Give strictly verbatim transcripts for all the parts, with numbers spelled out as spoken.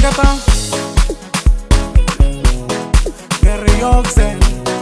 Nakata Gary Oxen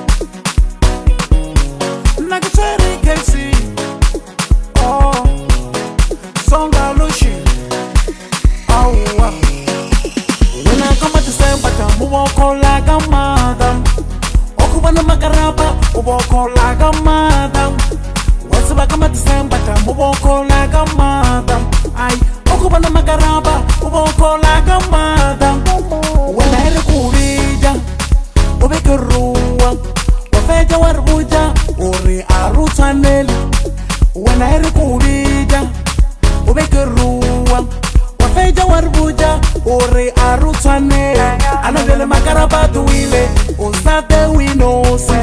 Nakachari K C Oh Songa Lushi Oh When I come at the same button Who won't call like a madam Okubana Makarapa Who won't call like a madam What's about come at the same button Who won't call like a madam I Okubana Makarapa Who won't call like a madam When I recurrija Obekerua Wafeja warbuja Uri arutaneli When I recurrija Obekerua Wafeja warbuja Uri arutaneli Anadele Makarapa duile Ustate winosi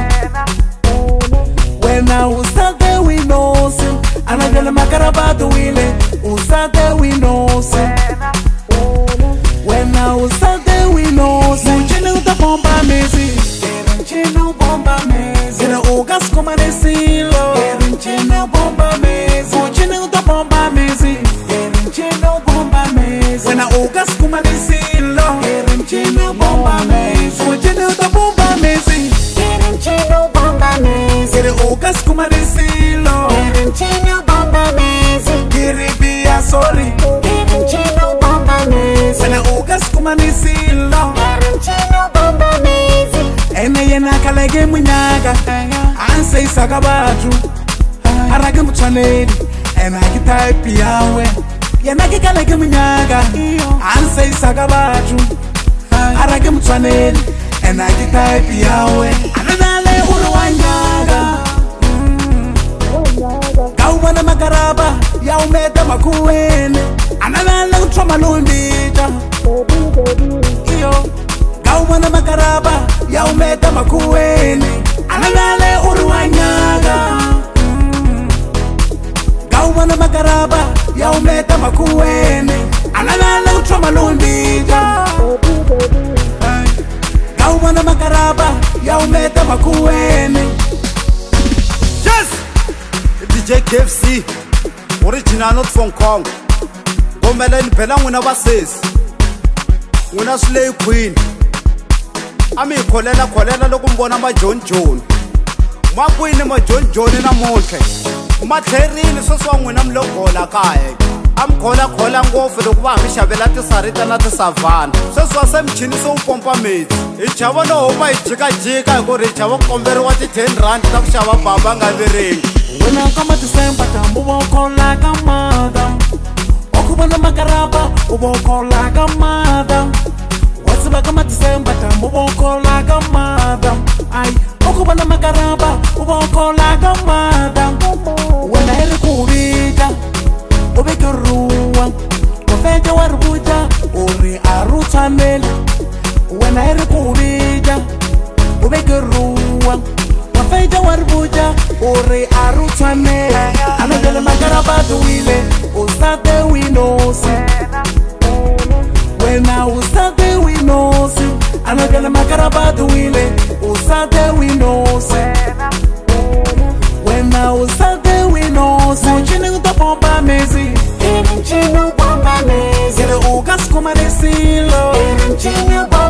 When I ustate winosi Anadele Makarapa duile Ustate winosi When I ustate winosi Uchine utapomba mezi Chino bomba mezi Gera ugas kuma nesilo Gerin chino bomba mezi Uchine utapomba mezi Gerin chino bomba mezi When I ugas kuma nesilo Gerin chino bomba mezi Uchine utapomba mezi Gerin chino bomba mezi Gera ugas kuma nesilo Gerin chino bomba mezi Giri biya sorry Gerin chino bomba mezi When I ugas kuma nesilo Gerin chino bomba mezi Ene yena kalege munyaga Anse isagabaju Arage mchaneli Ena kitaipi yawe Yena kikalege munyaga Anse isagabaju Arage mchaneli Ena kitaipi yawe Anadale uruwanyaga Gaumana makaraba Ya umeta makuwene Anadale utroma lumbita Iyo Gaumana makaraba Ya umeta makuweni Anadale uruwanyaga Gaumana makaraba Ya umeta makuweni Anadale utroma lumbija Gaumana makaraba Ya umeta makuweni Yes! D J K F C Original not from Kong Gomela nipela ngwina basesi Ngwina Slay Queen Ami kholela kholela loko mbona ma John John Makwini ma John John na monke Mathlerini sweswa n'wina mlogola kaya Am khola khola ngopfu loko va mi xavela tisarita na tisavana sweswa se mchini so upompa meti hi chava no homa hi jikajika hi ku ri chava komberiwa ti ten rand ta ku xava baba nga virengi When I come at the same button Who won't call like a madam Okubana Makarapa Who won't call like a madam What's about come at the same button Who won't call like a madam I Okubana Makarapa Who won't call like a madam When I recurrija Obekerua Wafeja warbuja Uri arutaneli When I recurrija Obekerua Wafeja warbuja Uri arutaneli Anadele Makarapa duile Ustate winosi When I ustate winosi Anadele Makarapa duile Ustate winosi When I ustate winosi Uchine utapomba mezi Gerin chino bomba mezi Gera ugas kuma nesilo Gerin chino bomba